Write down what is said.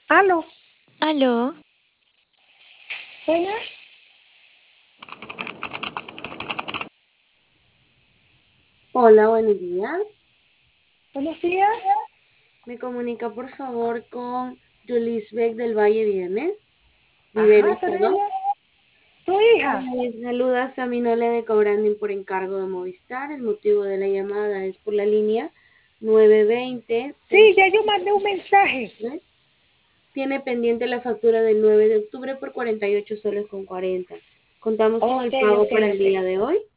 Aló, Aló, buenas. Hola, buenos días. Buenos días. Me comunica por favor con Beck del Valle Ajá, Viveros, soy perdón. ella. Tu hija. Les saluda Saminole de Cobranding por encargo de Movistar. El motivo de la llamada es por la línea 920 Sí, ya yo mandé un mensaje. 3. Tiene pendiente la factura del 9 de octubre por 48 soles con 40. Contamos con Ok, el pago ok, para el ok. día de hoy.